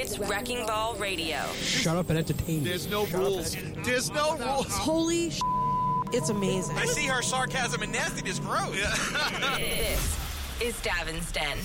It's Wrecking Ball Radio. Shut up and entertain me. There's no rules. There's no rules. Holy sh**, it's amazing. I see her sarcasm and nastiness grows. This is Davin's Den.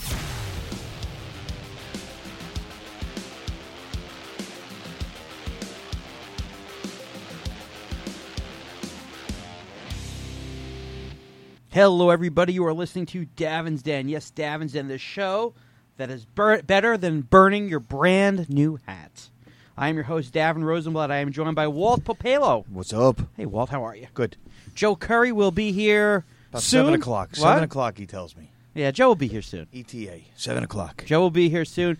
Hello, everybody. You are listening to Davin's Den. Yes, Davin's Den, the show that is better than burning your brand new hat. I am your host, Davin Rosenblatt. I am joined by Walt Popelo. What's up? Hey, Walt, how are you? Good. Joe Curry will be here About soon. 7 o'clock. What? 7 o'clock, he tells me. Yeah, Joe will be here soon. ETA, 7 o'clock. Joe will be here soon.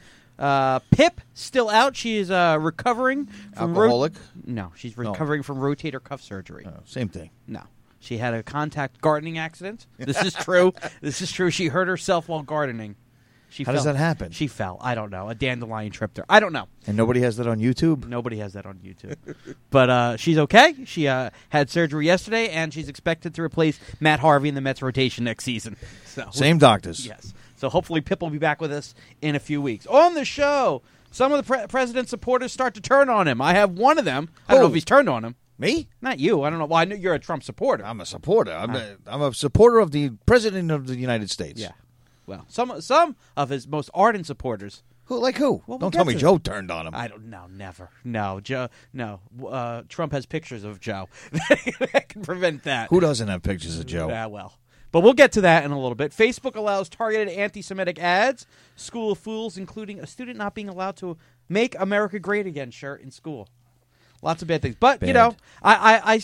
Pip, still out. She is recovering from... Alcoholic? No, she's recovering from rotator cuff surgery. Same thing. No. She had a contact gardening accident. This is true. This is true. She hurt herself while gardening. How does that happen? She fell. I don't know. A dandelion tripped her. I don't know. And nobody has that on YouTube? Nobody has that on YouTube. But she's okay. She had surgery yesterday, and she's expected to replace Matt Harvey in the Mets rotation next season. So, Same doctors. yes. So hopefully Pip will be back with us in a few weeks. On the show, some of the president's supporters start to turn on him. I have one of them. I don't know if he's turned on him. Me? Not you. I don't know. Well, I know you're a Trump supporter. I'm a supporter. I'm a supporter of the President of the United States. Yeah. Well, some of his most ardent supporters. Who? Like who? Well, Don't tell me Joe turned on him. I don't know. Never. No, Joe. No. Trump has pictures of Joe that can prevent that. Who doesn't have pictures of Joe? Yeah, well. But we'll get to that in a little bit. Facebook allows targeted anti-Semitic ads. School of Fools, including a student not being allowed to make America Great Again shirt in school. Lots of bad things, but Bad. you know, I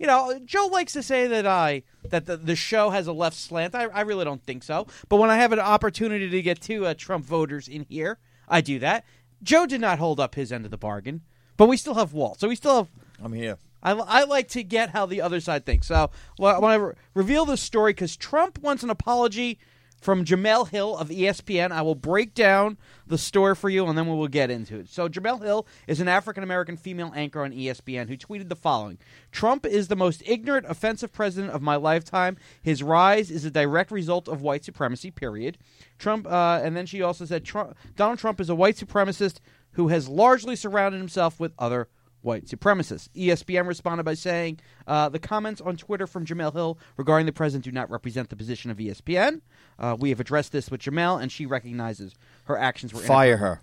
Joe likes to say that the show has a left slant. I really don't think so. But when I have an opportunity to get two Trump voters in here, I do that. Joe did not hold up his end of the bargain, but we still have Walt, so we still have. I'm here. I like to get how the other side thinks. So when I reveal this story, because Trump wants an apology from Jemele Hill of ESPN, I will break down the story for you, and then we will get into it. So Jemele Hill is an African-American female anchor on ESPN who tweeted the following: Trump is the most ignorant, offensive president of my lifetime. His rise is a direct result of white supremacy, period. Trump, and then she also said, Donald Trump is a white supremacist who has largely surrounded himself with other white supremacists. ESPN responded by saying, the comments on Twitter from Jemele Hill regarding the president do not represent the position of ESPN. We have addressed this with Jemele, and she recognizes her actions were Fire her.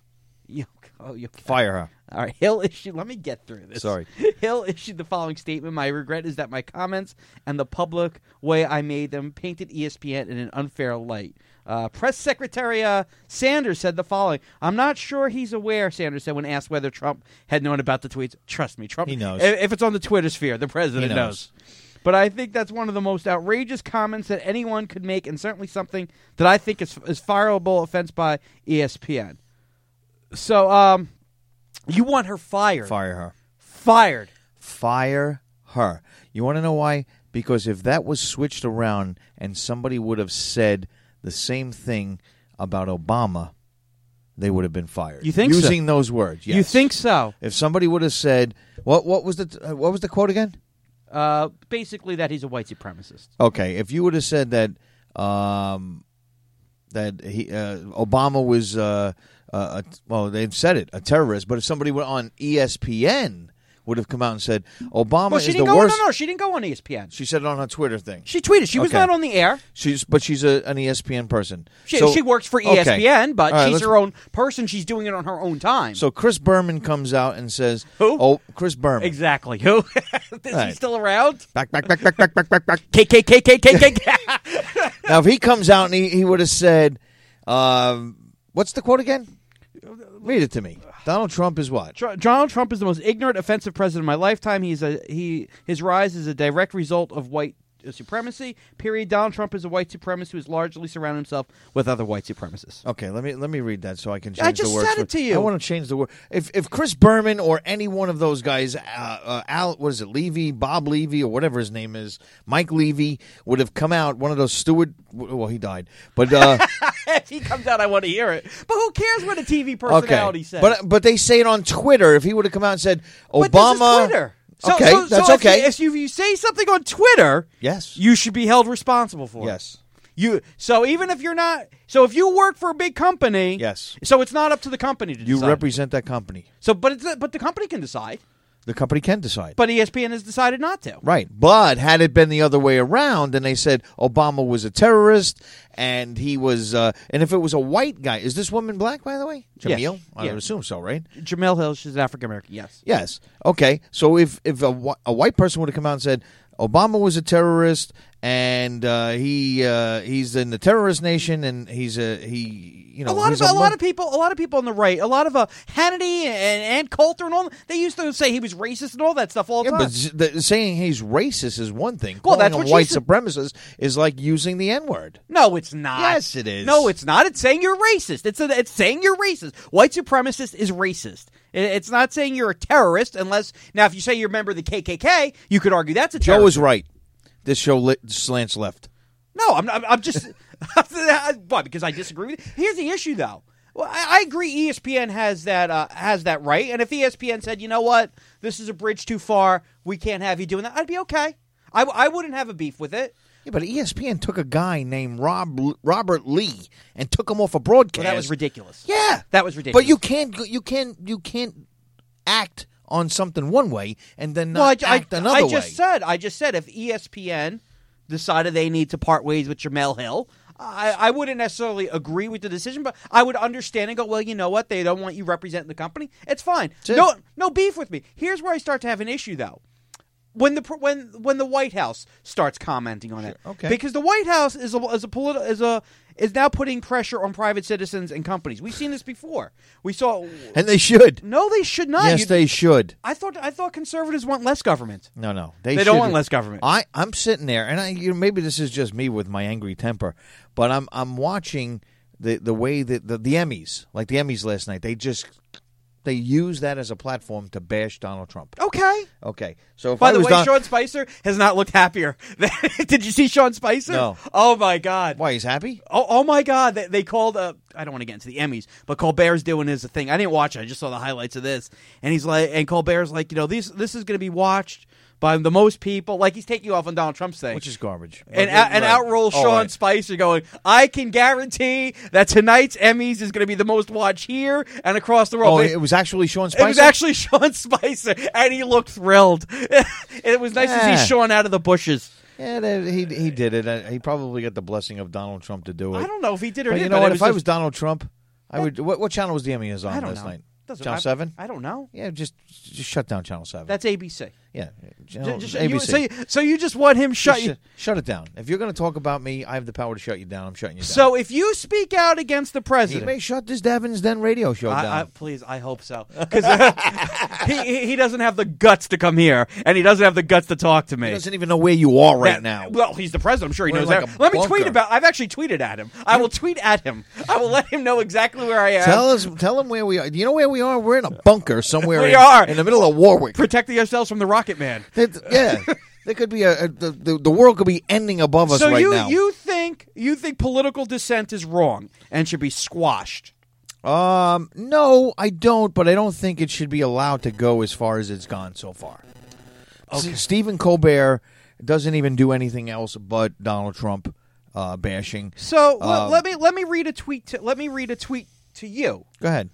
Fire her. All right, Hill issued... Let me get through this. Sorry. Hill issued the following statement: my regret is that my comments and the public way I made them painted ESPN in an unfair light. Press Secretary Sanders said the following: I'm not sure he's aware, Sanders said when asked whether Trump had known about the tweets. Trust me, Trump... He knows. If it's on the Twitter sphere, the president He knows. But I think that's one of the most outrageous comments that anyone could make, and certainly something that I think is fireable offense by ESPN. So, you want her fired. Fire her. Fired. Fire her. You want to know why? Because if that was switched around and somebody would have said the same thing about Obama, they would have been fired. You think so? Using those words, yes. You think so? If somebody would have said, what was the quote again? Basically that he's a white supremacist. Okay, if you would have said that Obama was well, they've said it, a terrorist, but if somebody went on ESPN would have come out and said Obama is the worst. No, she didn't go on ESPN. She said it on her Twitter thing. She tweeted. She was Okay. not on the air. She's an ESPN person. She works for ESPN, Okay. but All right, she's her own person. She's doing it on her own time. So Chris Berman comes out and says, Who? Oh, Chris Berman. Exactly. Who? Is he Right. still around? Back. Now, if he comes out and he would have said, what's the quote again? Read it to me. Donald Trump is what? Donald Trump is the most ignorant, offensive president of my lifetime. His rise is a direct result of white supremacy. Period. Donald Trump is a white supremacist who has largely surrounded himself with other white supremacists. Okay, let me read that so I can change I just the words. said it to you. I want to change the word. If Chris Berman or any one of those guys, Levy, Bob Levy, or whatever his name is, Mike Levy, would have come out, one of those steward. Well, he died, but If he comes out, I want to hear it. But who cares what a TV personality says? But they say it on Twitter. If he would have come out and said But Obama, this is Twitter. Okay, that's so okay. If you say something on Twitter, Yes. you should be held responsible for it. Yes. So even if you're not, so if you work for a big company, Yes. So it's not up to the company to You decide. represent that company. So, but the company can decide. The company can decide. But ESPN has decided not to. Right. But had it been the other way around and they said Obama was a terrorist and he was, and if it was a white guy, is this woman black, by the way? Yes. Jamil? I Yeah. would assume so, right? Jamel Hill, she's African American. Yes. Yes. Okay. So if a white person would have come out and said Obama was a terrorist and he's in the terrorist nation and A lot of people on the right, a lot of Hannity and Coulter and all, they used to say he was racist and all that stuff all the time. but saying he's racist is one thing. Well, Calling that's him what white she said. supremacist is like using the N-word. No, it's not. Yes, it is. No, it's not. It's saying you're racist. It's saying you're racist. White supremacist is racist. It's not saying you're a terrorist unless, now if you say you're a member of the KKK, you could argue that's a terrorist. Joe is right. This show slants left. No, I'm just why? Because I disagree with you. Here's the issue, though. Well, I agree. ESPN has that right, and if ESPN said, you know what, this is a bridge too far, we can't have you doing that, I'd be okay. I wouldn't have a beef with it. Yeah, but ESPN took a guy named Robert Lee and took him off a broadcast. Well, that was ridiculous. Yeah, that was ridiculous. But you can't act on something one way and then not act another way. I just said if ESPN decided they need to part ways with Jamel Hill, I wouldn't necessarily agree with the decision, but I would understand and go, well, you know what? They don't want you representing the company. It's fine. No beef with me. Here's where I start to have an issue, though. When the White House starts commenting on it, okay, because the White House is now putting pressure on private citizens and companies. We've seen this before. We saw, and they should. No, they should not. Yes, they should. I thought conservatives want less government. No, they don't want less government. I'm sitting there, and maybe this is just me with my angry temper, but I'm watching the way that the Emmys, like the Emmys last night, they use that as a platform to bash Donald Trump. Okay. So if By I the was way, Sean Spicer has not looked happier. Did you see Sean Spicer? No. Oh my God. Why, he's happy? Oh my God. They called. I don't want to get into the Emmys, but Colbert's doing his thing. I didn't watch it. I just saw the highlights of this, and he's like, and Colbert's like, this is going to be watched by the most people. Like, he's taking you off on Donald Trump's thing, which is garbage. And out rolls Sean Spicer going, I can guarantee that tonight's Emmys is going to be the most watched here and across the world. Oh, it was actually Sean Spicer? It was actually Sean Spicer, and he looked thrilled. It was nice to see Sean out of the bushes. Yeah, he did it. He probably got the blessing of Donald Trump to do it. I don't know if he did or but didn't. You know what? If I just... was Donald Trump, I would. What channel was the Emmys on last night? Channel 7? I don't know. Yeah, just shut down Channel 7. That's ABC. Yeah, ABC. So you just want him shut it down. If you're going to talk about me, I have the power to shut you down. I'm shutting you down. So if you speak out against the president, he may shut this Davin's Den radio show down. Please, I hope so, because he doesn't have the guts to come here, and he doesn't have the guts to talk to me. He doesn't even know where you are right now. Well, he's the president. I'm sure he knows like that. Let me tweet about. I've actually tweeted at him. I will tweet at him. I will let him know exactly where I am. Tell him where we are. Do you know where we are? We're in a bunker somewhere. We are in the middle of Warwick, protecting ourselves from the Rocket Man. Yeah, there could be the world could be ending above us right now. So you think political dissent is wrong and should be squashed? No, I don't. But I don't think it should be allowed to go as far as it's gone so far. Okay. Stephen Colbert doesn't even do anything else but Donald Trump bashing. So let me read a tweet. Let me read a tweet to you. Go ahead.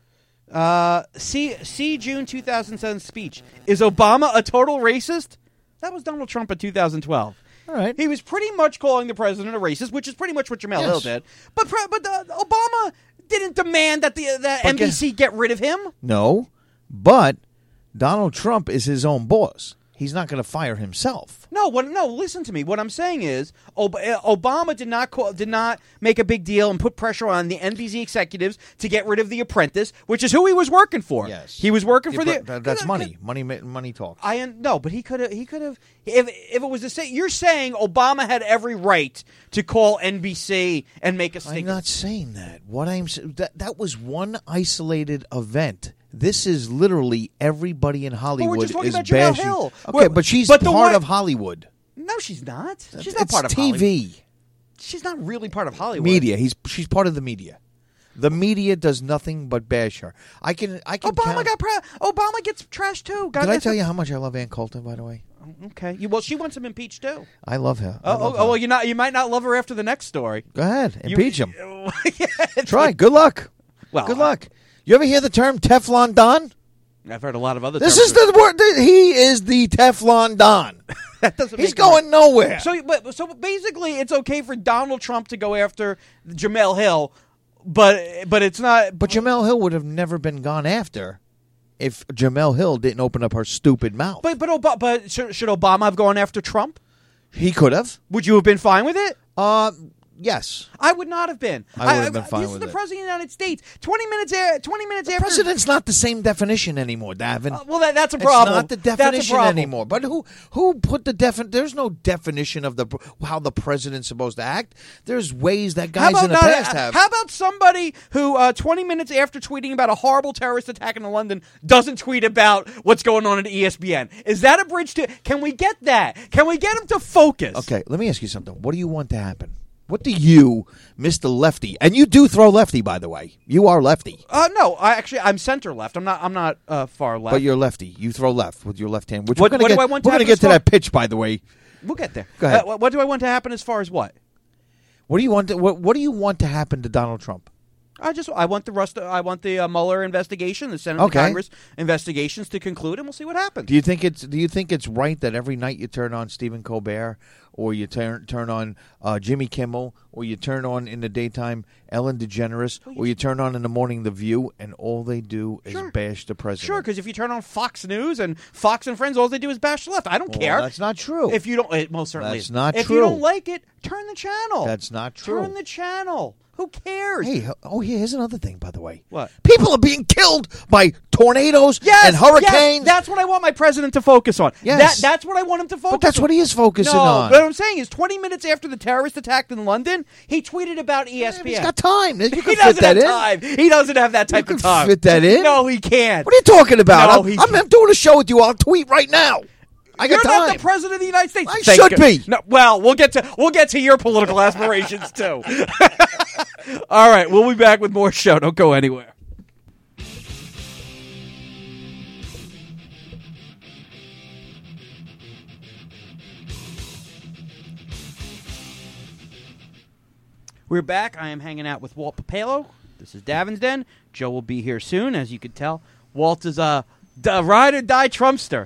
See June 2007 speech. Is Obama a total racist? That was Donald Trump in 2012. All right. He was pretty much calling the president a racist, which is pretty much what Jamel Hill did. But Obama didn't demand that NBC get rid of him. No, but Donald Trump is his own boss. He's not going to fire himself. No, listen to me. What I'm saying is Obama did not make a big deal and put pressure on the NBC executives to get rid of The Apprentice, which is who he was working for. Yes. He was working for that's money. Money talks. No, but he could have if it was the same. You're saying Obama had every right to call NBC and make a statement. I'm not saying that. What I'm saying that was one isolated event. This is literally everybody in Hollywood is about bashing. Hill. Okay, but she's part of Hollywood. No, she's not. She's not it's part of TV. Hollywood. She's not really part of Hollywood. Media. She's part of the media. The media does nothing but bash her. I can. Obama Obama gets trashed too. Did I tell you how much I love Ann Coulter? By the way. Okay. Well, she wants him impeached too. I love her. Well, you might not love her after the next story. Go ahead, impeach him. Yeah, Try. Good luck. Well, good luck. You ever hear the term Teflon Don? I've heard a lot of other. This terms. is the word. He is the Teflon Don. That doesn't. He's make going nowhere. So basically, it's okay for Donald Trump to go after Jamel Hill, but it's not. But Jamel Hill would have never been gone after if Jamel Hill didn't open up her stupid mouth. But should Obama have gone after Trump? He could have. Would you have been fine with it? Yes. I would not have been. I would have been fine with it. This is the President of the United States. 20 minutes after. President's not the same definition anymore, Davin. Well, that's a problem. It's not the definition anymore. But who put the definition? There's no definition of how the president's supposed to act. There's ways that guys in the past have. How about somebody who 20 minutes after tweeting about a horrible terrorist attack in London doesn't tweet about what's going on at ESPN? Is that a bridge to? Can we get that? Can we get him to focus? Okay, let me ask you something. What do you want to happen? What do you, Mr. Lefty, and you do throw lefty, by the way. You are lefty. No, I'm center left. I'm not far left. But you're lefty. You throw left with your left hand. Which What we're do I want to going to happen get as to far- that pitch, by the way. We'll get there. Go ahead. What do I want to happen as far as what? What do you want? What do you want to happen to Donald Trump? I want the Mueller investigation, the Senate and Congress investigations to conclude, and we'll see what happens. Do you think it's right that every night you turn on Stephen Colbert, or you turn on Jimmy Kimmel, or you turn on in the daytime Ellen DeGeneres, or you turn on in the morning The View, and all they do is bash the president? Sure, because if you turn on Fox News and Fox and Friends, all they do is bash the left. I don't care. That's not true. If you don't, it most certainly That's is. not if true. you don't like it, turn the channel. That's not true. Turn the channel. Who cares? Hey, here's another thing, by the way. What? People are being killed by tornadoes Yes, and hurricanes. Yes, that's what I want my president to focus on. Yes. That's what I want him to focus on. But that's what he is focusing no, on. what I'm saying is 20 minutes after the terrorist attack in London, he tweeted about ESPN. He's got time. You can He fit doesn't that have in. time. He doesn't have that type You of can time. fit that in? No, he can't. What are you talking about? No, I'm doing a show with you. I'll tweet right now. I got You're time. not the president of the United States. I should be. No, well, we'll get to your political aspirations too. All right, we'll be back with more show. Don't go anywhere. We're back. I am hanging out with Walt Papalo. This is Davin's Den. Joe will be here soon, as you could tell. Walt is a ride or die Trumpster.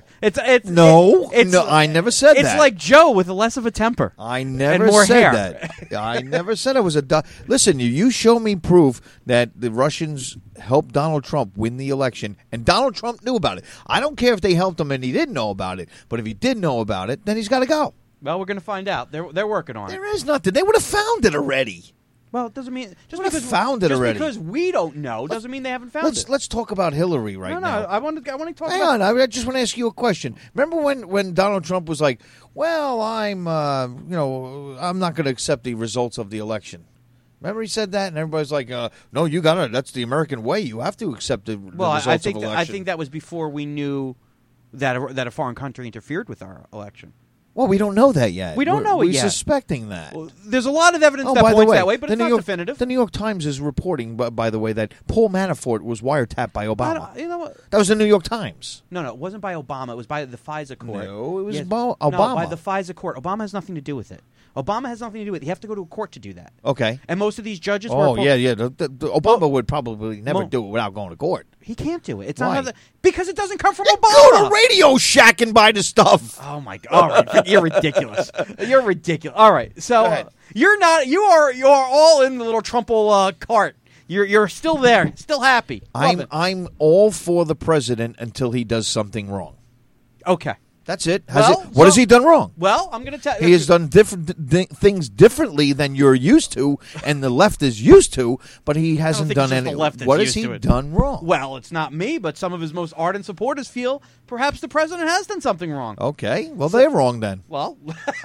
No, I never said that. It's like Joe with less of a temper. I never and more said hair. that. I never said I was a. Listen, you show me proof that the Russians helped Donald Trump win the election, and Donald Trump knew about it. I don't care if they helped him and he didn't know about it, but if he did know about it, then he's got to go. Well, we're going to find out. They're working on it. There is nothing. They would have found it already. Well, it doesn't mean just We've because found it already. because we don't know doesn't mean they haven't found it. Let's talk about Hillary right no, now. I want to talk. Hang about on, I just want to ask you a question. Remember when Donald Trump was like, "Well, I'm not going to accept the results of the election." Remember he said that, and everybody's like, "No, you got to. That's the American way. You have to accept the results I think of election." I think that was before we knew that a foreign country interfered with our election. Well, we don't know that yet. We don't know it We're yet. suspecting that. Well, there's a lot of evidence that by the points way, that way, but it's not definitive. The New York Times is reporting, by the way, that Paul Manafort was wiretapped by Obama. You know what? That was the New York Times. No, it wasn't by Obama. It was by the FISA court. No, it was Yes. Obama. No, by the FISA court. Obama has nothing to do with it. Obama has nothing to do with it. You have to go to a court to do that. Okay. And most of these judges were... Oh, yeah. The Obama would probably never do it without going to court. He can't do it. It's Why? not because it doesn't come from Go Obama. to Radio Shack and buy the stuff. Oh my God! All right, you're ridiculous. You're ridiculous. All right, so ahead. you're not. You are all in the little Trumple cart. You're still there, still happy. Love it. I'm all for the president until he does something wrong. Okay. That's it. Well, What has he done wrong? Well, I'm going to tell you. He has done different things differently than you're used to, and the left is used to. But he hasn't think done it's just any. the left that's What has used he to it. done wrong? Well, it's not me, but some of his most ardent supporters feel perhaps the president has done something wrong. Okay, well they're wrong then. Well,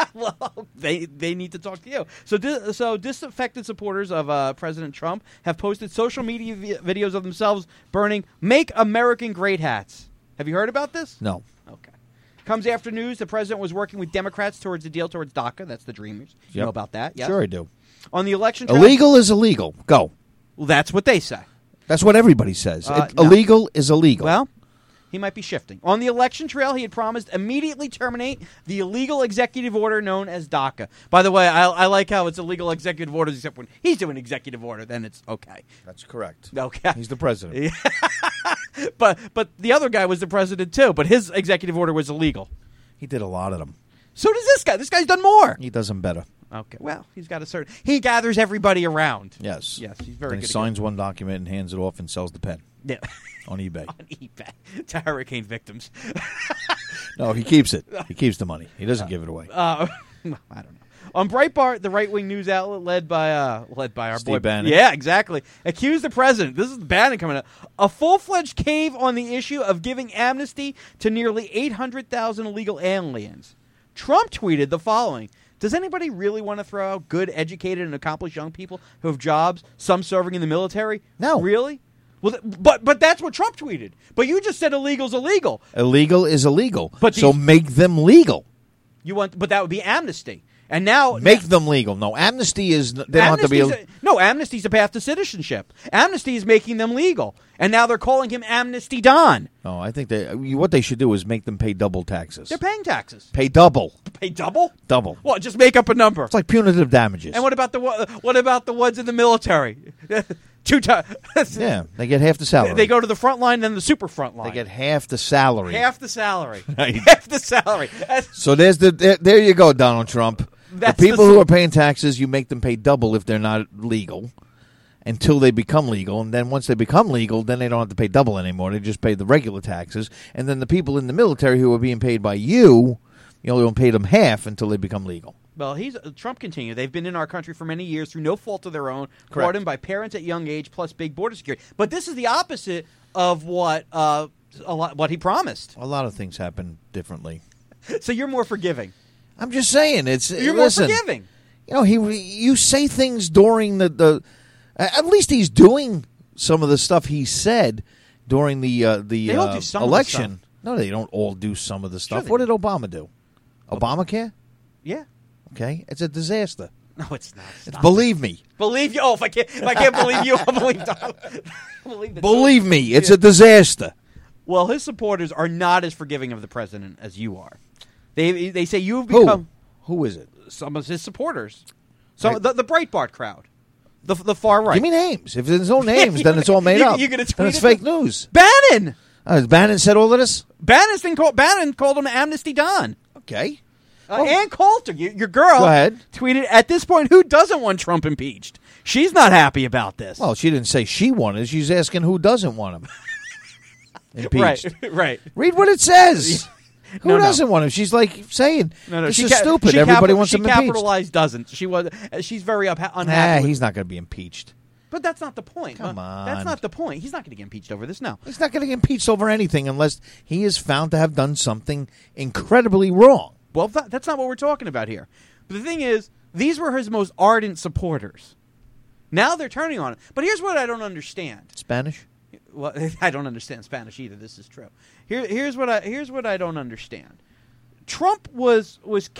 they need to talk to you. So disaffected supporters of President Trump have posted social media videos of themselves burning "Make American Great" hats. Have you heard about this? No. Okay. Comes after news the president was working with Democrats towards a deal towards DACA. That's the Dreamers. You Yep. know about that? Yes? Sure I do. On the election trail, Illegal is illegal. Go. Well, that's what they say. That's what everybody says. No. Illegal is illegal. Well, he might be shifting. On the election trail, he had promised immediately terminate the illegal executive order known as DACA. By the way, I like how it's illegal executive orders, except when he's doing executive order, then it's okay. That's correct. Okay. He's the president. But the other guy was the president, too, but his executive order was illegal. He did a lot of them. So does this guy. This guy's done more. He does them better. Okay. Well, he's got a certain... He gathers everybody around. Yes. Yes, he's very Then good. he signs one document and hands it off and sells the pen Yeah. on eBay. On eBay to hurricane victims. No, he keeps it. He keeps the money. He doesn't give it away. I don't know. On Breitbart, the right-wing news outlet led by our Steve boy Bannon. Yeah, exactly. Accused the president. This is Bannon coming up. A full-fledged cave on the issue of giving amnesty to nearly 800,000 illegal aliens. Trump tweeted the following: "Does anybody really want to throw out good, educated, and accomplished young people who have jobs, some serving in the military? No. Really? Well, but that's what Trump tweeted. But you just said illegal's illegal. Illegal is illegal. But so make them legal. But that would be amnesty. And now Make them legal. No, amnesty is. They don't have to be. Amnesty's a path to citizenship. Amnesty is making them legal, and now they're calling him Amnesty Don. No, I think what they should do is make them pay double taxes. They're paying taxes. Pay double. Pay double? Double. Well, just make up a number. It's like punitive damages. And what about the ones in the military? 2 times. Yeah, they get half the salary. They go to the front line, then the super front line. They get half the salary. half the salary. Right. Half the salary. So there you go, Donald Trump. That's the people who are paying taxes, you make them pay double if they're not legal until they become legal. And then once they become legal, then they don't have to pay double anymore. They just pay the regular taxes. And then the people in the military who are being paid by you don't pay them half until they become legal. Well, Trump continued. They've been in our country for many years through no fault of their own, brought in by parents at young age, plus big border security. But this is the opposite of what he promised. A lot of things happen differently. So you're more forgiving. I'm just saying, You're more forgiving. You say things during the at least he's doing some of the stuff he said during the all do some election. of the stuff. No, they don't all do some of the stuff. Sure What did Obama do? Obamacare? Yeah. Okay, it's a disaster. No, it's not. Stop. Believe me. Believe you. Oh, if I can't believe you, I'll believe Donald. Believe me, it's a disaster. Well, his supporters are not as forgiving of the president as you are. They say you've become Who is it? some of his supporters. So the Breitbart crowd, the far right. Give me names. If there's no names, then it's all made up. You're gonna tweet then it's it? fake news. Bannon. Bannon said all of this. Bannon called him Amnesty Don. Okay. Ann Coulter, your girl, Go ahead. tweeted, "At this point, who doesn't want Trump impeached? She's not happy about this." Well, she didn't say she wanted. She's asking who doesn't want him impeached. Right. Read what it says. Who No. doesn't want him? She's like saying, No, this is stupid. Everybody wants him She impeached. capitalized doesn't. She's very unhappy. Nah, with- he's not going to be impeached. But that's not the point. Come on. That's not the point. He's not going to get impeached over this. No. He's not going to get impeached over anything unless he is found to have done something incredibly wrong. Well, that's not what we're talking about here. But the thing is, these were his most ardent supporters. Now they're turning on him. But here's what I don't understand. Spanish? Well, I don't understand Spanish either. This is true. Here's what I don't understand. Trump was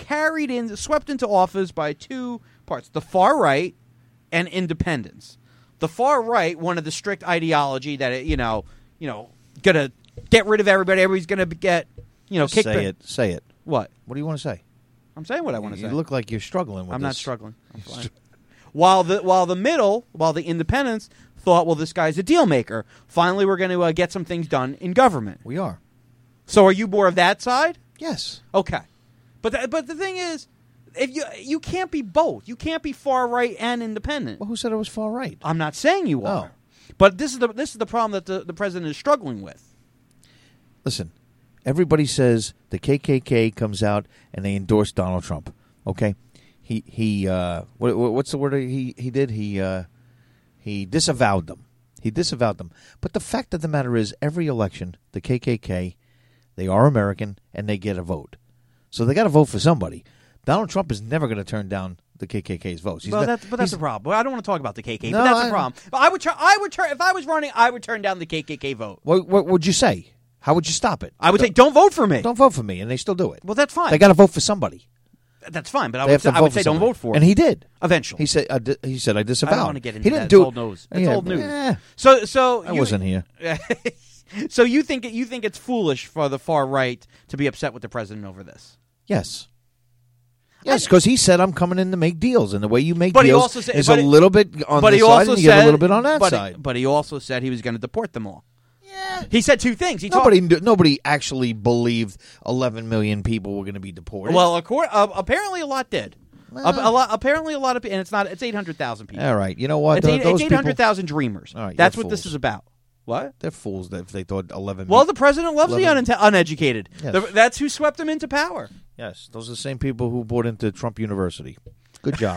swept into office by two parts: the far right and independents. The far right wanted the strict ideology that gonna get rid of everybody. Everybody's gonna get kicked. Say it. What? What do you want to say? I'm saying what I want to say. You look like you're struggling with I'm this. not struggling. I'm fine. While the independents thought, well, this guy's a deal maker. Finally, we're going to get some things done in government. We are. So, are you more of that side? Yes. Okay, but the thing is, if you can't be both. You can't be far right and independent. Well, who said it was far right? I'm not saying you are, but this is the problem that the president is struggling with. Listen, everybody says the KKK comes out and they endorse Donald Trump. Okay, he what's the word he did? He disavowed them. He disavowed them. But the fact of the matter is, every election, the KKK, they are American and they get a vote. So they got to vote for somebody. Donald Trump is never going to turn down the KKK's votes. That's the problem. Well, I don't want to talk about the KKK, No, but that's the problem. But I would turn if I was running. I would turn down the KKK vote. What would you say? How would you stop it? I would say, don't vote for me. Don't vote for me, and they still do it. Well, that's fine. They got to vote for somebody. That's fine, but They have to I would vote say for don't somebody. vote for it. And he did. Eventually. He said I disavowed. I don't want to get into he that. didn't It's do old it. news. It's Yeah, old news. eh, So I wasn't here. So you think it's foolish for the far right to be upset with the president over this? Yes. Yes, because he said I'm coming in to make deals, and the way you make But he deals also said- is but a he- little bit on But this he side, also and you said get a little bit on that but side. But he also said he was going to deport them all. Yeah. He said two things. Nobody actually believed 11 million people were going to be deported. Well, apparently a lot did. Apparently a lot of people, and it's 800,000 people. All right, you know what? It's Those 800,000 dreamers. All right, That's you're what this fools. is about. What? They're fools if they thought 11 Well, million. the president loves the uneducated. Yes. That's who swept him into power. Yes, those are the same people who bought into Trump University. Good job.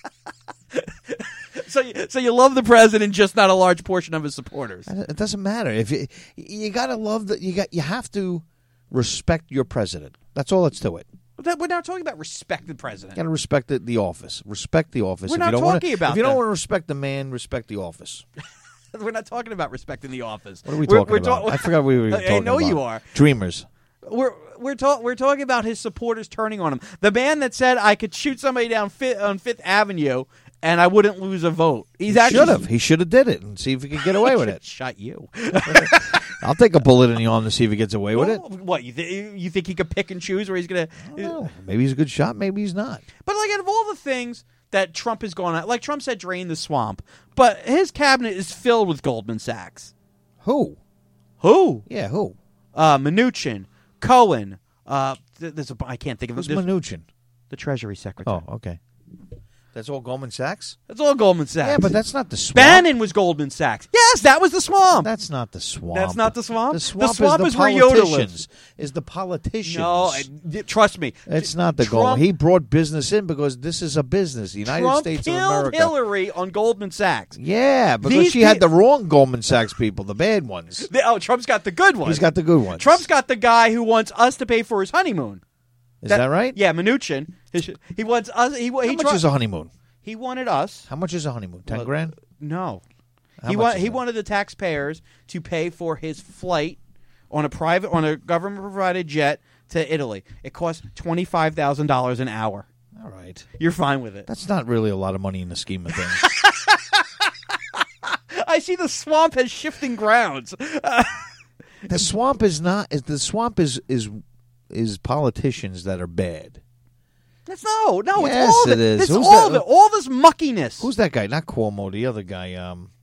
So you love the president, just not a large portion of his supporters. It doesn't matter. If you got to love you have to respect your president. That's all that's to it. We're not talking about respect the president. You got to respect the office. Respect the office. We're If not you don't talking wanna, about If you don't that. want to respect the man, respect the office. We're not talking about respecting the office. What are we talking about? I forgot we were talking about. I know you are. Dreamers. We're talking about his supporters turning on him. The man that said I could shoot somebody down on Fifth Avenue and I wouldn't lose a vote. He should have did it and see if he could get away with it. Shot you. I'll take a bullet in the arm to see if he gets away with it. What you think he could pick and choose where he's gonna? Maybe he's a good shot. Maybe he's not. But like out of all the things that Trump has gone on, like Trump said, drain the swamp. But his cabinet is filled with Goldman Sachs. Who? Yeah, who? Mnuchin, Cohen. I can't think of Who's it. Mnuchin? The Treasury Secretary. Oh, okay. That's all Goldman Sachs? That's all Goldman Sachs. Yeah, but that's not the swamp. Bannon was Goldman Sachs. Yes, that was the swamp. That's not the swamp. That's not the swamp? The swamp, is the where Yoda politicians. lives. Is the politicians. No, trust me. It's not the Trump, Goldman. He brought business in because this is a business. The United Trump States of killed America. Hillary on Goldman Sachs. Yeah, because These she had the wrong Goldman Sachs people, the bad ones. Trump's got the good ones. He's got the good ones. Trump's got the guy who wants us to pay for his honeymoon. Is that right? Yeah, Mnuchin. He wants us. How much is a honeymoon? He wanted us. How much is a honeymoon? 10 grand? No. How much is He that? wanted the taxpayers to pay for his flight on a government provided jet to Italy. It cost $25,000 an hour. All right. You're fine with it. That's not really a lot of money in the scheme of things. I see the swamp has shifting grounds. The swamp is not. The swamp is politicians that are bad. That's no. Yes, it's all it is. It's Who's all that? of it. All this muckiness. Who's that guy? Not Cuomo. The other guy.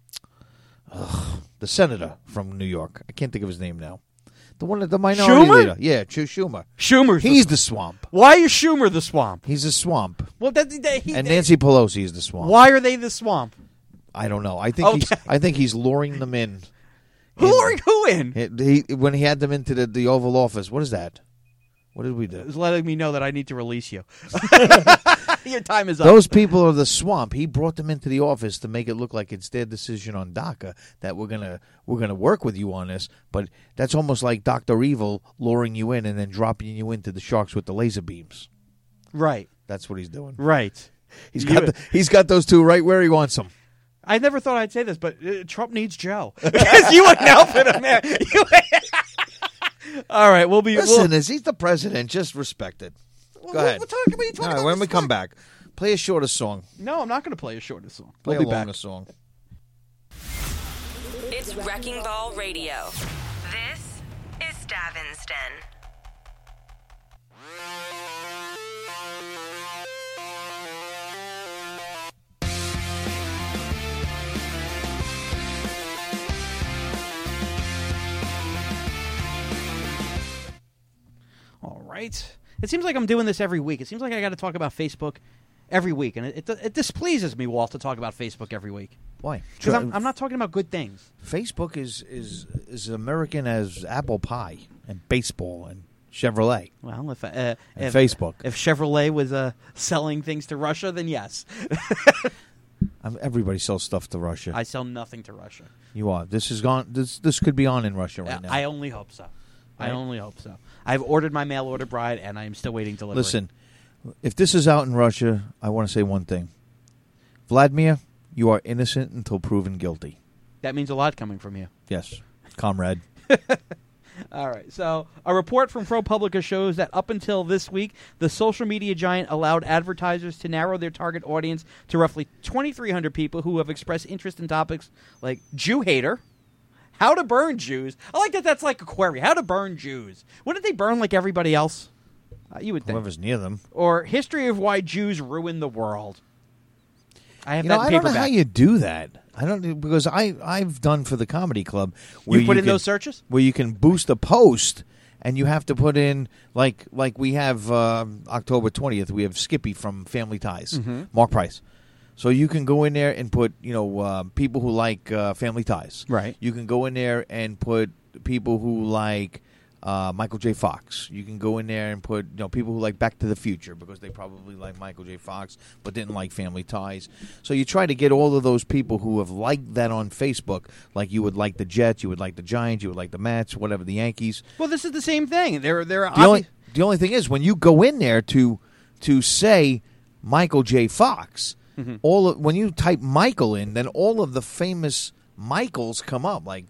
The senator from New York. I can't think of his name now. The one, the minority Schumer? leader. Yeah, Schumer. Schumer's He's the swamp. Why is Schumer the swamp? He's the swamp. Well, And Nancy Pelosi is the swamp. Why are they the swamp? I don't know. I think he's luring them in. Luring who in? When he had them into the Oval Office. What is that? What did we do? It's letting me know that I need to release you. Your time is up. Those people are the swamp. He brought them into the office to make it look like it's their decision on DACA that we're gonna work with you on this. But that's almost like Dr. Evil luring you in and then dropping you into the sharks with the laser beams. Right. That's what he's doing. Right. He's got those two right where he wants them. I never thought I'd say this, but Trump needs Joe. Because you would now put him there. All right, we'll be. Listen, he's the president. Just respect it. Go ahead. What are you talking All right, about when we this come for? back, play a shorter song. No, I'm not going to play a shorter song. Play We'll a be longer back. song. It's Wrecking Ball Radio. This is Davin's Den. All right. It seems like I'm doing this every week. It seems like I got to talk about Facebook every week, and it displeases me, Walt, to talk about Facebook every week. Why? Because I'm not talking about good things. Facebook is American as apple pie and baseball and Chevrolet. Well, if Facebook. If Chevrolet was selling things to Russia, then yes. Everybody sells stuff to Russia. I sell nothing to Russia. You are. This is gone. This could be on in Russia right now. I only hope so. Right? I only hope so. I've ordered my mail order bride, and I am still waiting delivery. Listen, if this is out in Russia, I want to say one thing. Vladimir, you are innocent until proven guilty. That means a lot coming from you. Yes, comrade. All right. So, a report from ProPublica shows that up until this week, the social media giant allowed advertisers to narrow their target audience to roughly 2,300 people who have expressed interest in topics like Jew hater, how to burn Jews. I like that that's like a query. How to burn Jews. Wouldn't they burn like everybody else? You would think. Whoever's near them. Or history of why Jews ruin the world. I have You know, that I don't know paperback. how you do that. I don't because I've done for the comedy club. You put in can- those searches? where you can boost a post, and you have to put in like we have October 20th. We have Skippy from Family Ties, Mm-hmm. Mark Price. So you can go in there and put people who like Family Ties. Right. You can go in there and put people who like Michael J. Fox. You can go in there and put people who like Back to the Future because they probably like Michael J. Fox but didn't like Family Ties. So you try to get all of those people who have liked that on Facebook, like you would like the Jets, you would like the Giants, you would like the Mets, whatever, the Yankees. Well, this is the same thing. They're The only thing is when you go in there to say Michael J. Fox, when you type Michael in, then all of the famous Michaels come up, like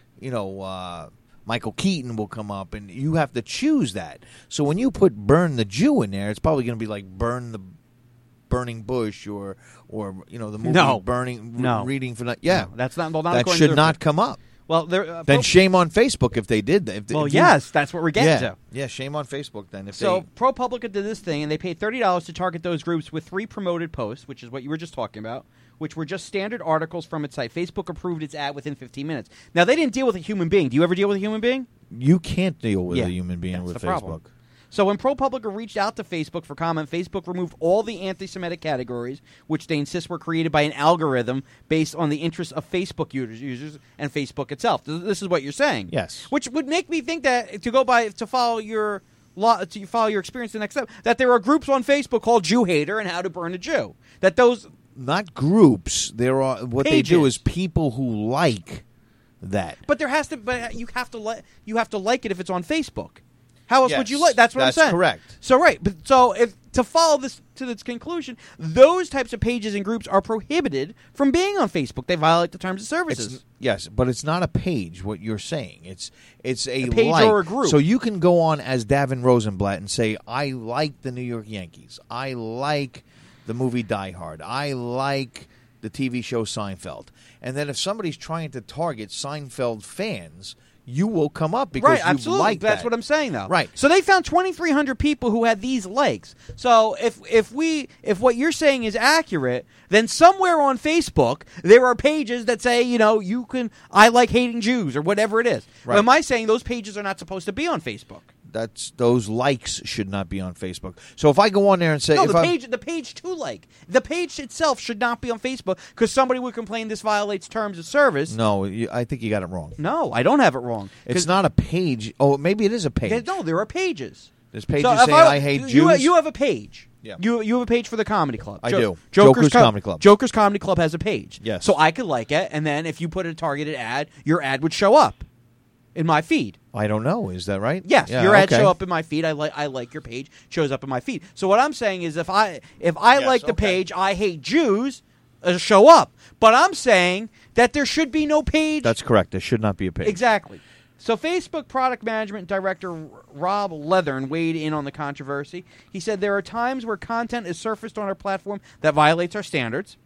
Michael Keaton will come up, and you have to choose that. So when you put Burn the Jew in there, it's probably going to be like Burning Bush or the movie No. Burning No. Reading for that. Yeah, No, that's not. Well, not that according should to not come up. Well, there. Then shame on Facebook if they did that. Well, yes, that's what we're getting to. Yeah, shame on Facebook then. So ProPublica did this thing, and they paid $30 to target those groups with 3 promoted posts, which is what you were just talking about, which were just standard articles from its site. Facebook approved its ad within 15 minutes. Now, they didn't deal with a human being. Do you ever deal with a human being? You can't deal with Yeah, a human being that's with the Facebook. problem. So when ProPublica reached out to Facebook for comment, Facebook removed all the anti-Semitic categories, which they insist were created by an algorithm based on the interests of Facebook users and Facebook itself. This is what you're saying. Yes. Which would make me think that to follow your experience the next step, that there are groups on Facebook called Jew Hater and How to Burn a Jew. That those Not groups. There are what they do Pages. is people who like that. But there has to. But you have to like it if it's on Facebook. How else would you Yes, like? That's what that's I'm saying. correct. So right, but so if to follow this to its conclusion, those types of pages and groups are prohibited from being on Facebook. They violate the terms of services. Yes, but it's not a page. What you're saying, it's a page like. or a group. So you can go on as Davin Rosenblatt and say, "I like the New York Yankees. I like the movie Die Hard. I like the TV show Seinfeld." And then if somebody's trying to target Seinfeld fans, you will come up because Right, you absolutely. like That's that. what I'm saying, though. Right. So they found 2,300 people who had these likes. So if what you're saying is accurate, then somewhere on Facebook there are pages that say, I like hating Jews or whatever it is. Right. Am I saying those pages are not supposed to be on Facebook? Those likes should not be on Facebook. So if I go on there and say, No, if the page to like. The page itself should not be on Facebook because somebody would complain this violates terms of service. no, I think you got it wrong. No, I don't have it wrong. It's not a page. Oh, maybe it is a page. No, there are pages. There's pages So if saying I hate Jews. You have a page. Yeah. You have a page for the comedy club. I do. Joker's Comedy Club. Joker's Comedy Club has a page. Yes. So I could like it, and then if you put a targeted ad, your ad would show up in my feed. I don't know. Is that right? Yes, Yeah, your ad okay. show up in my feed. I like your page. Shows up in my feed. So what I'm saying is, if I like the okay. page, I hate Jews, show up. But I'm saying that there should be no page. That's correct. There should not be a page. Exactly. So Facebook product management director Rob Leathern weighed in on the controversy. He said there are times where content is surfaced on our platform that violates our standards.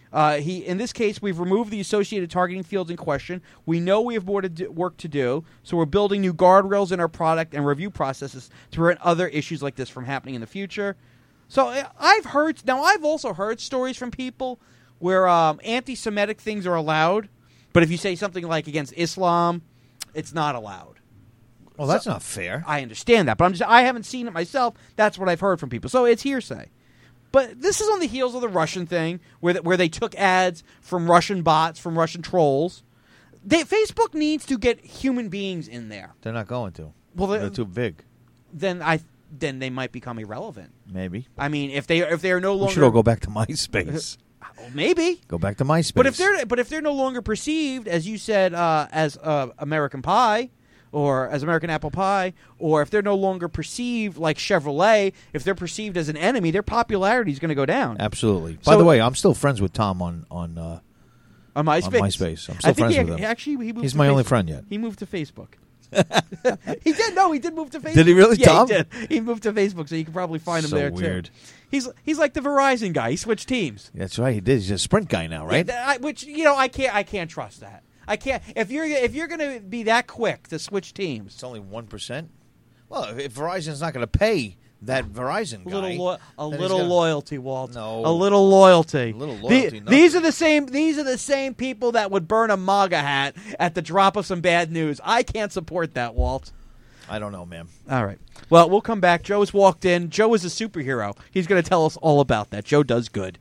In this case, we've removed the associated targeting fields in question. We know we have more work to do, so we're building new guardrails in our product and review processes to prevent other issues like this from happening in the future. So I've also heard stories from people where anti-Semitic things are allowed, but if you say something like against Islam, it's not allowed. Well, that's not fair. I understand that, but I haven't seen it myself. That's what I've heard from people. So it's hearsay. But this is on the heels of the Russian thing, where they took ads from Russian bots, from Russian trolls. Facebook needs to get human beings in there. They're not going to. Well, they're too big. Then they might become irrelevant. Maybe. I mean, if they are no longer, We should all go back to MySpace. maybe. Go back to MySpace. But if they're no longer perceived, as you said, as American Pie or as American Apple Pie, or if they're no longer perceived like Chevrolet, if they're perceived as an enemy, their popularity is going to go down. Absolutely. So- By the way, I'm still friends with Tom on On MySpace. MySpace. I'm I still think friends with him. Actually, he moved He's to my only Facebook. friend yet. He moved to Facebook. He did. No, he did move to Facebook. Did he really, Yeah, Tom? he did. He moved to Facebook, so you can probably find him So there weird. too. He's like the Verizon guy. He switched teams. That's right. He did. He's a Sprint guy now, right? Which I can't trust that. I can't. If you're going to be that quick to switch teams, It's only 1%. Well, if Verizon's not going to pay that Verizon guy, a then little he's loyalty, Walt. No. A little loyalty. A little loyalty, These are the same people that would burn a MAGA hat at the drop of some bad news. I can't support that, Walt. I don't know, man. All right. Well, we'll come back. Joe's walked in. Joe is a superhero. He's going to tell us all about that. Joe does good.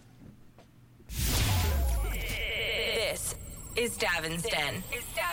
This is Davin's Den.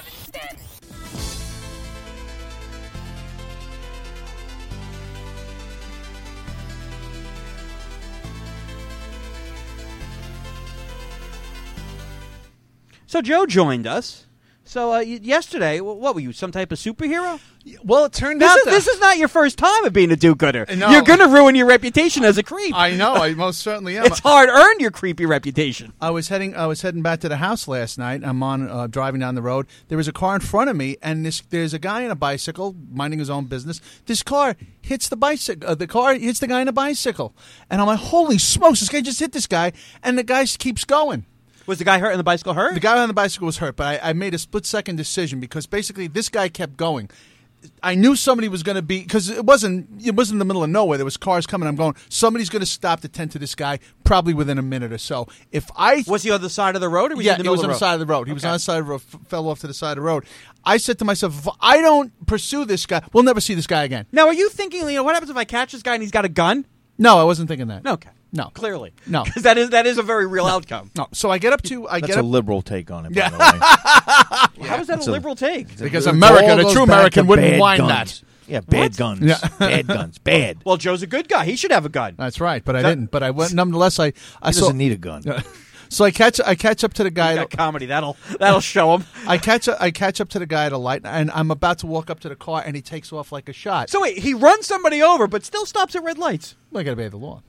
So Joe joined us. So yesterday, what were you, some type of superhero? Well, it turned out This is not your first time of being a do-gooder. No. You're going to ruin your reputation as a creep. I know. I most certainly am. It's hard-earned, your creepy reputation. I was heading back to the house last night. I'm on driving down the road. There was a car in front of me, and there's a guy on a bicycle minding his own business. This car hits the bicycle. The car hits the guy on a bicycle, and I'm like, "Holy smokes! This guy just hit this guy!" And the guy keeps going. Was the guy hurt and the bicycle hurt? The guy on the bicycle was hurt, but I made a split-second decision because basically this guy kept going. I knew somebody was going to be, because it wasn't in the middle of nowhere. There was cars coming. I'm going, somebody's going to stop to tend to this guy probably within a minute or so. Was he on the side of the road? Or was he in the he middle was of on the the side of the road. He was on the side of the road, fell off to the side of the road. I said to myself, if I don't pursue this guy, we'll never see this guy again. Now, are you thinking, what happens if I catch this guy and he's got a gun? No, I wasn't thinking that. Okay. No. Clearly. No. Because that is a very real outcome. No. So I get up to, That's a liberal take on it, by Yeah. the way. How is that a liberal take? Because It America, all the goes true back American to wouldn't bad mind guns. Yeah, bad guns. Yeah. Bad guns. Bad. Well, Joe's a good guy. He should have a gun. That's right, but I didn't. But I went, nonetheless, I He saw. doesn't need a gun. So I catch up to the guy. He's got comedy. That'll show him. I catch up to the guy at a light, and I'm about to walk up to the car, and he takes off like a shot. So wait, he runs somebody over, but still stops at red lights. Well, I got to obey the law.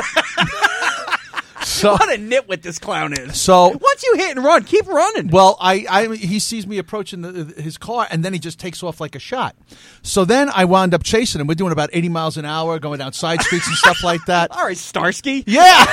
So What a nitwit this clown is. So once you hit and run, keep running. well, he sees me approaching his car, and then he just takes off like a shot. So then I wound up chasing him. We're doing about 80 miles an hour, going down side streets and stuff like that. All right, Starsky. Yeah.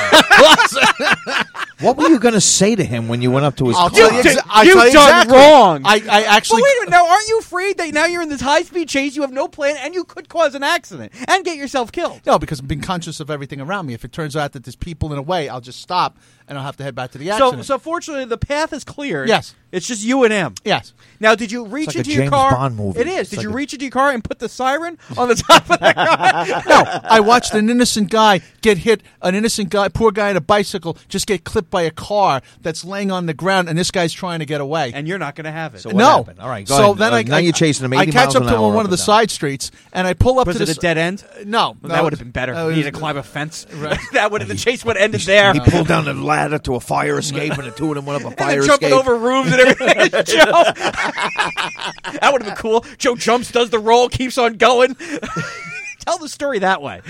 What were you going to say to him when you went up to his I'll car? tell you You've tell you done exactly. wrong. I actually. But wait a minute. Now, aren't you afraid that now you're in this high-speed chase, you have no plan, and you could cause an accident and get yourself killed? No, because I'm being conscious of everything around me. If it turns out that there's people in a way, I'll just stop and I'll have to head back to the accident. So fortunately, the path is cleared. Yes. It's just you and him. Yes. Now, did you reach like a into your James car? Bond movie. It is. It's Did like you a- reach into your car and put the siren on the top of the car? No, I watched an innocent guy get hit. An innocent guy, poor guy on a bicycle, just get clipped by a car that's laying on the ground, and this guy's trying to get away. And you're not going to have it. So what no. happened? All right, go so ahead. then Now you're chasing him 80 I catch miles up an to him hour on one up of the and down. side streets, and I pull up Was to it the a dead end? No, That would have been better. was- You need to climb a fence. Right. The chase would have ended there. He pulled down the ladder to a fire escape, and the two of them went up a And fire then jumping escape. over roofs and everything. Joe. That would have been cool. Joe jumps, does the roll, keeps on going. Tell the story that way.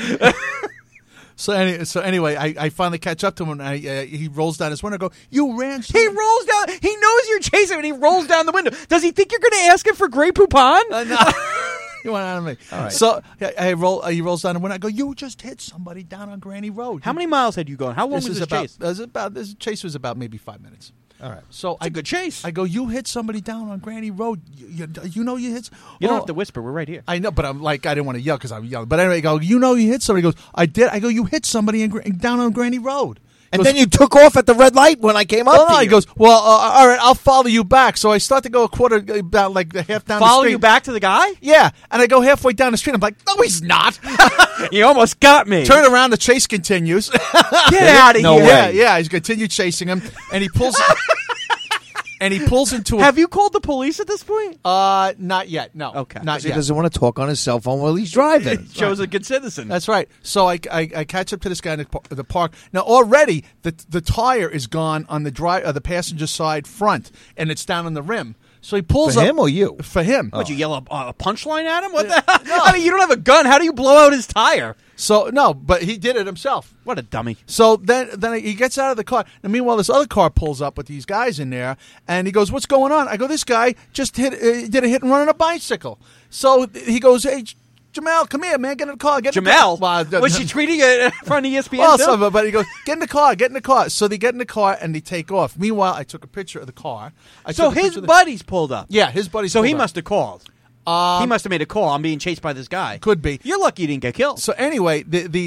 So anyway, I finally catch up to him, and he rolls down his window. I go, you ran. He rolls down. He knows you're chasing him, and he rolls down the window. Does he think you're going to ask him for Grey Poupon? No. You went out of me. All right. So he rolls down the window. I go, you just hit somebody down on Granny Road. How many miles had you gone? How long was this chase? This chase was about maybe 5 minutes. All right. So It's a good chase. I go, you hit somebody down on Granny Road. You know you hit. You don't have to whisper. We're right here. I know, but I'm like, I didn't want to yell because I'm yelling. But anyway, I go, you know you hit somebody. He goes, I did. I go, you hit somebody down on Granny Road. And then you took off at the red light when I came up Oh, to no, you. he goes, well, all right, I'll follow you back. So I start to go a quarter, about like the half down Follow the street. you back to the guy? Yeah, and I go halfway down the street. I'm like, no, he's not. You almost got me. Turn around, the chase continues. Get out of No here. way. Yeah, he's continued chasing him, and he pulls, and he pulls into a. Have you called the police at this point? Not yet. No. Okay. Not He yet. doesn't want to talk on his cell phone while he's driving. Joe's a good citizen. That's right. So I catch up to this guy in the park. Now already the tire is gone on the passenger side front, and it's down on the rim. So he pulls For up him or you? For him. Would you yell a punchline at him? What the hell? I mean, you don't have a gun. How do you blow out his tire? So no, but he did it himself. What a dummy. So then he gets out of the car. And meanwhile, this other car pulls up with these guys in there, and he goes, "What's going on?" I go, "This guy just did a hit and run on a bicycle." So he goes, "Hey, Jamal, come here, man. Get in the car. Get in the Jamal? car." Was she tweeting it in front of ESPN? Well, too? some of it, but he goes, "Get in the car. Get in the car." So they get in the car and they take off. Meanwhile, I took a picture of the car. So his buddies pulled up. Yeah, his buddies. So pulled he up. must have called. He must have made a call. I'm being chased by this guy. Could be. You're lucky you didn't get killed. So anyway,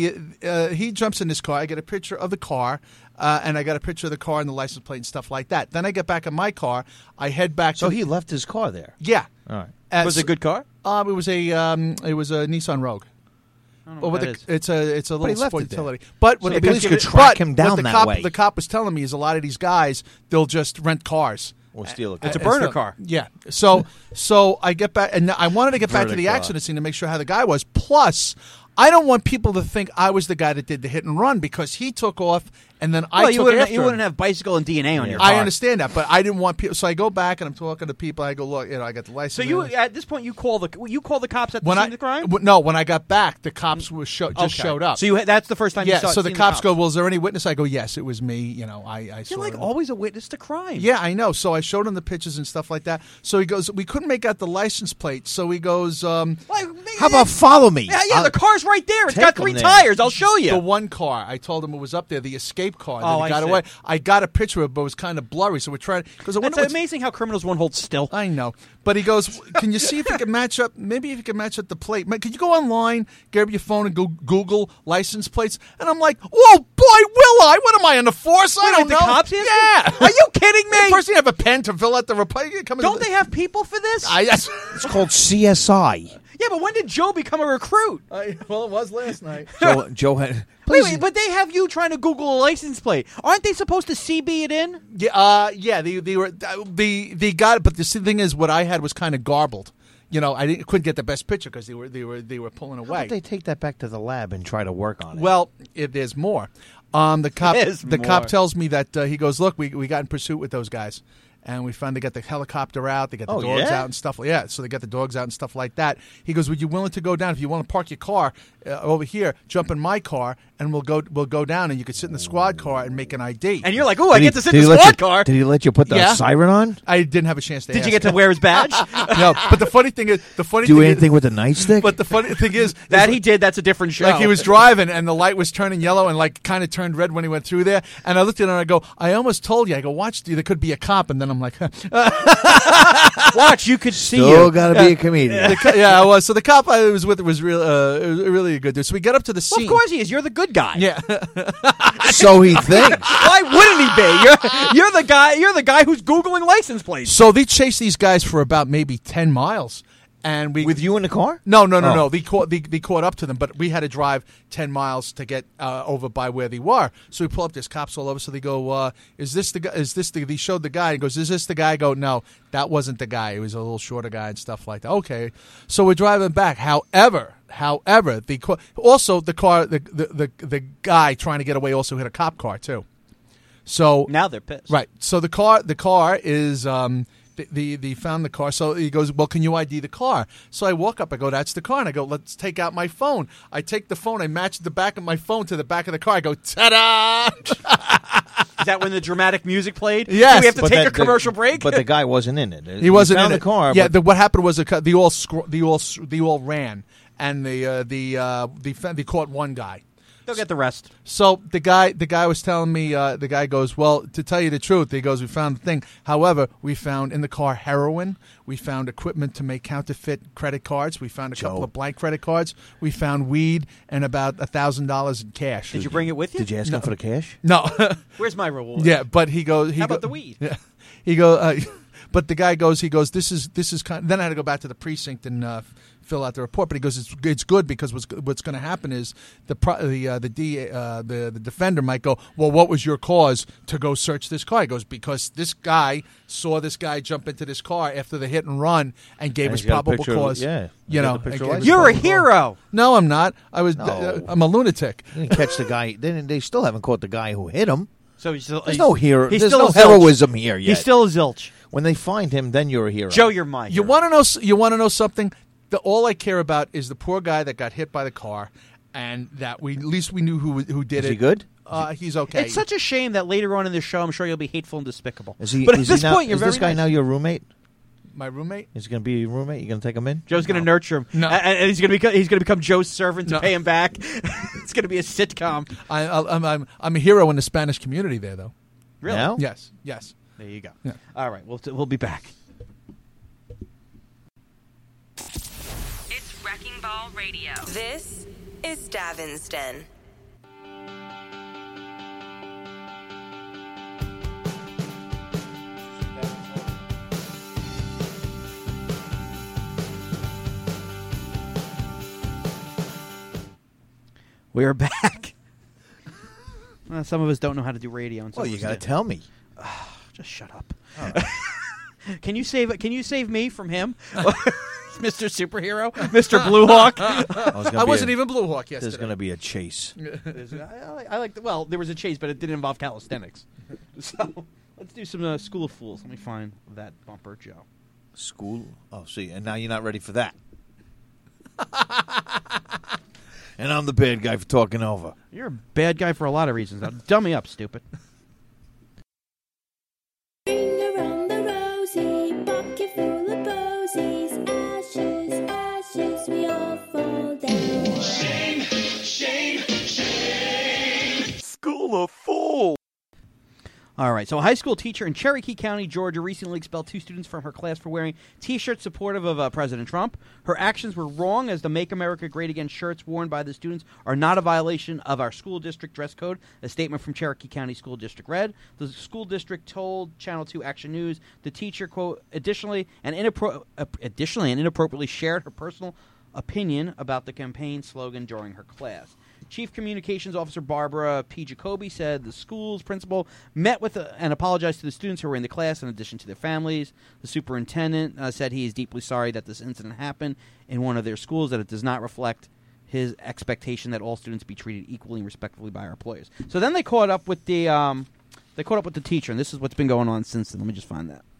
he jumps in this car. I get a picture of the car, and I got a picture of the car and the license plate and stuff like that. Then I get back in my car. I head back. So to he left his car there. Yeah. All right. Was it a good car? It was a Nissan Rogue. I don't know Well, what with that is. it's a he little left sport it there. utility. But So what the the police but could track him what down the that cop, way. The cop was telling me is a lot of these guys they'll just rent cars. Or steal a It's a car. burner stuff. car. Yeah. So I get back, and I wanted to get back to the Vertical. accident scene to make sure how the guy was. Plus, I don't want people to think I was the guy that did the hit and run because he took off, and then I Well, took you wouldn't, after you him. wouldn't have bicycle and DNA on your car. I understand that, but I didn't want people. So I go back and I'm talking to people. I go, look, I got the license. So you at this point you call the cops at the when scene I of the crime? no, when I got back, the cops were just Okay. showed up. So that's the first time you yeah. saw So the seen cops go, well, is there any witness? I go, yes, it was me. I saw You're like it. always a witness to crime. Yeah, I know. So I showed him the pictures and stuff like that. So he goes, we couldn't make out the license plate. So he goes, Like, How about follow me? Yeah, the car's right there. It's take got them 3 there. tires. I'll show you. the one car. I told him it was up there, the escape car that Oh, he I got see. away. I got a picture of it, but it was kind of blurry. So we're trying because I It's wonder. amazing how criminals won't hold still. I know, but he goes, "Can you see if you can match up? Maybe if you can match up the plate. Could you go online, grab your phone, and go Google license plates?" And I'm like, "Whoa, boy, will I? What am I on the force? I don't the know." cops ask you? Yeah. Are you kidding me? First, you have a pen to fill out the report. Don't they have people for this? It's called CSI. Yeah, but when did Joe become a recruit? well, it was last night. Joe had. Wait, but they have you trying to Google a license plate. Aren't they supposed to CB it in? Yeah, they were they got it, but the thing is, what I had was kind of garbled. I couldn't get the best picture because they were pulling Why away. don't they take that back to the lab and try to work on it? Well, there's more. The cop There's the more. cop tells me that he goes, look, we got in pursuit with those guys. And we found they got the helicopter out, they got the Oh, dogs yeah? out and stuff. Yeah, so they got the dogs out and stuff like that. He goes, "Would you willing to go down? If you want to park your car over here, jump in my car, and we'll go down, and you could sit in the squad car and make an ID." And you're like, "Ooh, I get to sit Did in he the let squad you- car." Did he let you put the Yeah. siren on? I didn't have a chance to. Did ask. you get to wear his badge? No, but the funny thing is, Do anything with the nightstick? But the funny thing is That he did. That's a different show. like he was driving and the light was turning yellow and like kind of turned red when he went through there. And I looked at him and I go, "I almost told you." I go, "Watch, there could be a cop." And then I'm like, Watch, you could see Still you. got to be a comedian. "Yeah, I was." So the cop I was with was real, really a good dude. So we get up to the Well, scene. of course he is. You're the good guy. Yeah. So he thinks. Why wouldn't he be? You're the guy. You're the guy who's googling license plates. So they chased these guys for about maybe 10 miles. And we With you in the car? No. Oh. They caught up to them, but we had to drive 10 miles to get over by where they were. So we pull up. There's cops all over. So they go, "Is this the guy? Is this the?" They showed the guy. He goes, "Is this the guy?" I go, "No, that wasn't the guy. He was a little shorter guy and stuff like that." Okay. So we're driving back. However, also the car, the guy trying to get away also hit a cop car too. So Now they're pissed. right. So the car is. They found the car. So he goes, "Well, can you ID the car?" So I walk up. I go, "That's the car." And I go, "Let's take out my phone." I take the phone. I match the back of my phone to the back of the car. I go, "Ta-da!" Is that when the dramatic music played? Yes. Do we have to But take that- a commercial break? But the guy wasn't in it. He wasn't found in the car. Yeah. but What happened was they all ran, and they caught one guy. They'll get the rest. So the guy was telling me, the guy goes, "Well, to tell you the truth," he goes, "we found the thing. However, we found in the car heroin. We found equipment to make counterfeit credit cards. We found a couple of blank credit cards. We found weed and about $1,000 in cash." Did you bring it with you? did you ask him for the cash? No. Where's my reward? Yeah, but he goes. How about the weed? Yeah. He goes. But the guy goes. He goes. This is kind. Then I had to go back to the precinct and fill out the report. But he goes, it's good because what's going to happen is the defender might go, "Well, what was your cause to go search this car?" He goes, "Because this guy saw this guy jump into this car after the hit and run and gave And us he's got a probable picture of- cause." yeah. You I got know, the picture and of gave license us You're a probable cause. hero. No, I'm not. No. I'm a lunatic. They didn't catch the guy. They still haven't caught the guy who hit him. So he's still, There's no hero. He's There's still no a zilch. heroism here yet. He's still a zilch. When they find him, then you're a hero. Joe, you're my You hero. want to know? You want to know something? All I care about is the poor guy that got hit by the car, and that at least we knew who did it. Is he good? He's okay. It's such a shame that later on in the show, I'm sure you'll be hateful and despicable. Is he? But at is this he now, point, you're is very this guy nice. now your roommate? My roommate? Is he going to be your roommate? You going to take him in? Joe's going to nurture him. No. And he's going to become Joe's servant to pay him back. It's going to be a sitcom. I'm a hero in the Spanish community there, though. Really? Now? Yes. There you go. Yeah. All right, we'll be back. It's Wrecking Ball Radio. This is Davin's Den. We're back. Some of us don't know how to do radio. And some Well, of you us got to do. tell me. Just shut up. Can you save me from him? Mr. Superhero? Mr. Blue Hawk? I wasn't even Blue Hawk yesterday. There's going to be a chase. I like well, there was a chase, but it didn't involve calisthenics. So let's do some School of Fools. Let me find that bumper, Joe. School? Oh, see, and now you're not ready for that. And I'm the bad guy for talking over. You're a bad guy for a lot of reasons. Now, dumb me up, stupid. Ring around the rosy, bucket full of posies. Ashes, ashes, we all fall down. School of Fools. All right, so a high school teacher in Cherokee County, Georgia, recently expelled 2 students from her class for wearing T-shirts supportive of President Trump. Her actions were wrong, as the Make America Great Again shirts worn by the students are not a violation of our school district dress code. A statement from Cherokee County School District read, the school district told Channel 2 Action News the teacher, quote, additionally and inappropriately shared her personal opinion about the campaign slogan during her class. Chief Communications Officer Barbara P. Jacoby said the school's principal met with and apologized to the students who were in the class in addition to their families. The superintendent said he is deeply sorry that this incident happened in one of their schools, that it does not reflect his expectation that all students be treated equally and respectfully by our employers. So then they caught up with the teacher, and this is what's been going on since then. Let me just find that.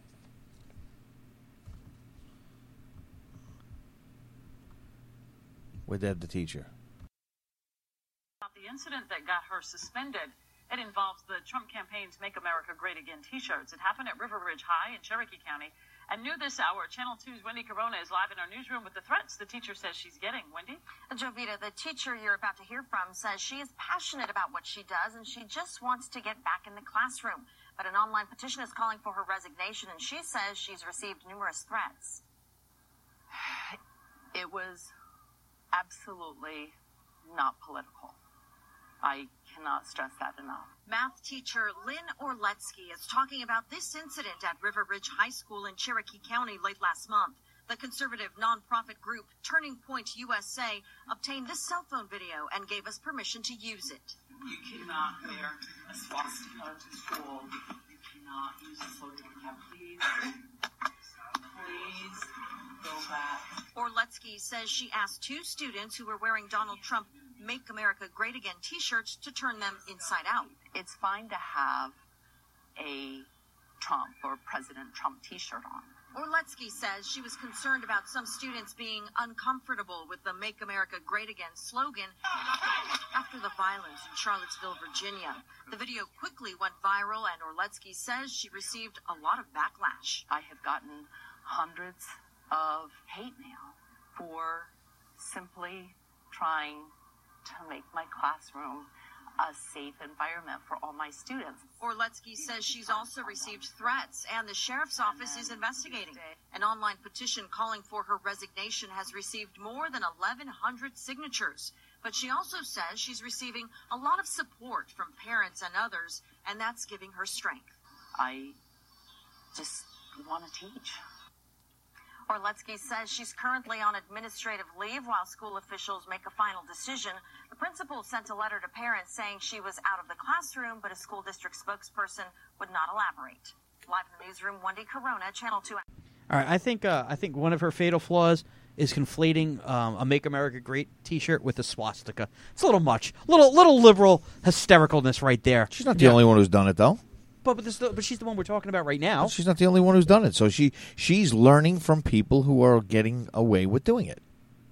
Where'd they have the teacher? The incident that got her suspended, it involves the Trump campaign's Make America Great Again T-shirts. It happened at River Ridge High in Cherokee County. And new this hour, Channel 2's Wendy Corona is live in our newsroom with the threats the teacher says she's getting. Wendy? Jovita, the teacher you're about to hear from says she is passionate about what she does and she just wants to get back in the classroom. But an online petition is calling for her resignation, and she says she's received numerous threats. It was absolutely not political. I cannot stress that enough. Math teacher Lynn Orletsky is talking about this incident at River Ridge High School in Cherokee County late last month. The conservative nonprofit group Turning Point USA obtained this cell phone video and gave us permission to use it. You cannot wear a swastika to school. You cannot use a slogan. Please go back. Orletsky says she asked 2 students who were wearing Donald Trump Make America Great Again T-shirts to turn them inside out. It's fine to have a Trump or President Trump T-shirt on. Orletsky says she was concerned about some students being uncomfortable with the Make America Great Again slogan after the violence in Charlottesville, Virginia. The video quickly went viral, and Orletsky says she received a lot of backlash. I have gotten hundreds of hate mail for simply trying to make my classroom a safe environment for all my students. Orletsky says she's also received threats, and the sheriff's office is investigating. An online petition calling for her resignation has received more than 1,100 signatures. But she also says she's receiving a lot of support from parents and others, and that's giving her strength. I just want to teach. Orletsky says she's currently on administrative leave while school officials make a final decision. The principal sent a letter to parents saying she was out of the classroom, but a school district spokesperson would not elaborate. Live in the newsroom, Wendy Corona, Channel 2. All right, I think one of her fatal flaws is conflating a Make America Great T-shirt with a swastika. It's a little much. Little liberal hystericalness right there. She's not the only one who's done it, though. But she's the one we're talking about right now. She's not the only one who's done it. So she's learning from people who are getting away with doing it.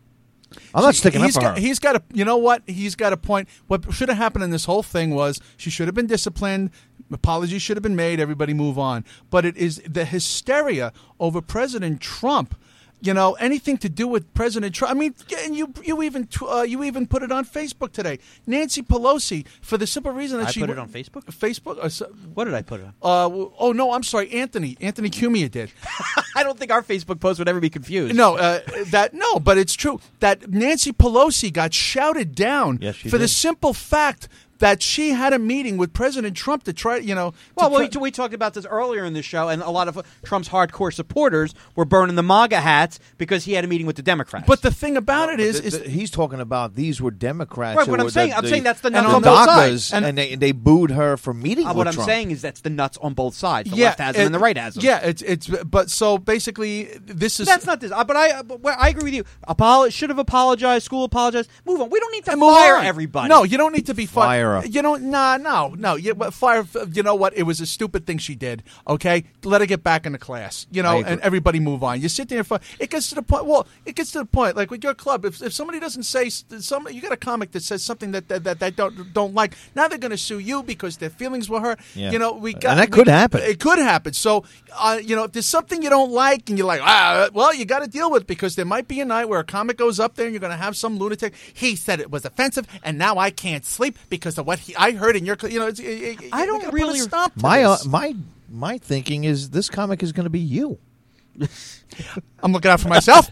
I'm not sticking up for her. He's got a. You know what? He's got a point. What should have happened in this whole thing was she should have been disciplined. Apologies should have been made. Everybody move on. But it is the hysteria over President Trump. You know, anything to do with President Trump. I mean, and you even put it on Facebook today. Nancy Pelosi, for the simple reason that I put it on Facebook? Facebook? What did I put it on? Oh, no, I'm sorry. Anthony Cumia did. I don't think our Facebook post would ever be confused. No, but it's true that Nancy Pelosi got shouted down for the simple fact that she had a meeting with President Trump to try, we talked about this earlier in the show, and a lot of Trump's hardcore supporters were burning the MAGA hats because he had a meeting with the Democrats. But the thing about it is he's talking about these were Democrats. Right, what I'm saying that's the nuts on both sides. And they booed her for meeting with Trump. What I'm saying is that's the nuts on both sides. The left has them and the right has them. Yeah, it's but so basically this is that's not this. But I agree with you. Should have apologized. School apologized. Move on. We don't need to fire everybody. No, you don't need to be fired. Fire. No. Fire. You know what? It was a stupid thing she did. Okay, let her get back into class. And everybody move on. You sit there and it gets to the point. Well, it gets to the point. Like with your club, if somebody doesn't say you got a comic that says something that they don't like. Now they're going to sue you because their feelings were hurt. Yeah. And that could happen. It could happen. So if there's something you don't like and you're like, well, you got to deal with it because there might be a night where a comic goes up there and you're going to have some lunatic. He said it was offensive, and now I can't sleep because of what I heard in your. I don't really stop. My thinking is this comic is going to be you. I'm looking out for myself.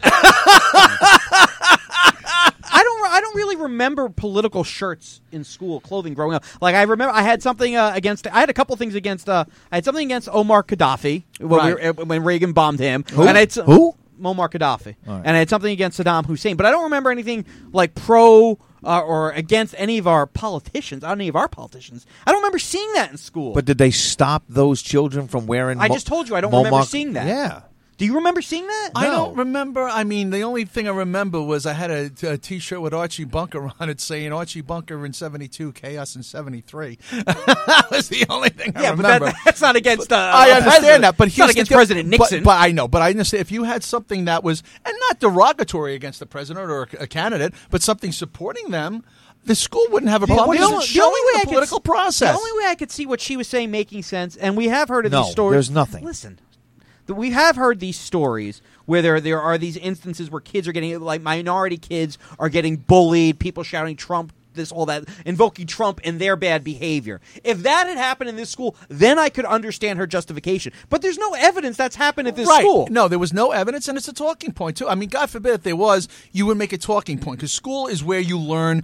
I don't really remember political shirts in school clothing growing up. Like I remember, I had something against. I had a couple things against. I had something against Omar Gaddafi when Reagan bombed him. Who? And Who? Muammar Gaddafi. Right. And I had something against Saddam Hussein. But I don't remember anything like pro or against any of our politicians. I don't remember seeing that in school. But did they stop those children from wearing? I just told you I don't remember seeing that. Yeah. Do you remember seeing that? I don't remember. I mean, the only thing I remember was I had a T-shirt with Archie Bunker on it saying Archie Bunker in 72, Chaos in 73. That was the only thing I remember. But that's not against I understand that, but it's not against President Nixon. But I know. But I understand if you had something that was, and not derogatory against the president or a candidate, but something supporting them, the school wouldn't have a problem. The political process. The only way I could see what she was saying making sense, and we have heard of these stories. There's nothing. Listen. We have heard these stories where there are these instances where kids are getting, like minority kids are getting bullied, people shouting Trump, this, all that, invoking Trump and their bad behavior. If that had happened in this school, then I could understand her justification. But there's no evidence that's happened at this school. No, there was no evidence, and it's a talking point, too. I mean, God forbid if there was, you would make a talking point, because school is where you learn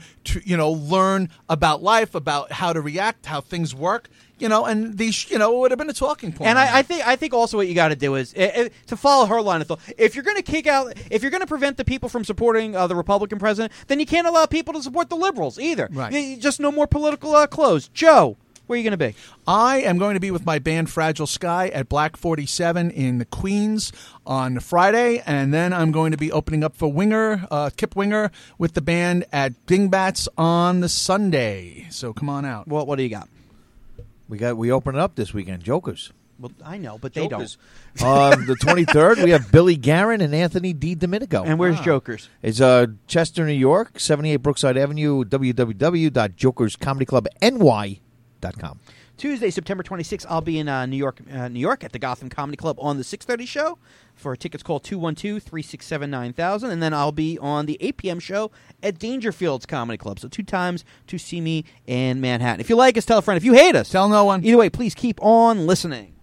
about life, about how to react, how things work. And these, it would have been a talking point. And I think also what you got to do is to follow her line of thought. If you're going to prevent the people from supporting the Republican president, then you can't allow people to support the liberals either. Right. Just no more political clothes. Joe, where are you going to be? I am going to be with my band Fragile Sky at Black 47 in the Queens on Friday, and then I'm going to be opening up for Kip Winger with the band at Dingbats on the Sunday. So come on out. What do you got? We open it up this weekend. Jokers. Well, I know, but they Jokers. Don't. The 23rd, we have Billy Guerin and Anthony DiDomenico. And where's Jokers? It's Chester, New York, 78 Brookside Avenue, www.jokerscomedyclubny.com. Tuesday, September 26th, I'll be in New York at the Gotham Comedy Club on the 6:30 show. For tickets, call 212-367-9000. And then I'll be on the 8 p.m. show at Dangerfield's Comedy Club. So 2 times to see me in Manhattan. If you like us, tell a friend. If you hate us, tell no one. Either way, please keep on listening.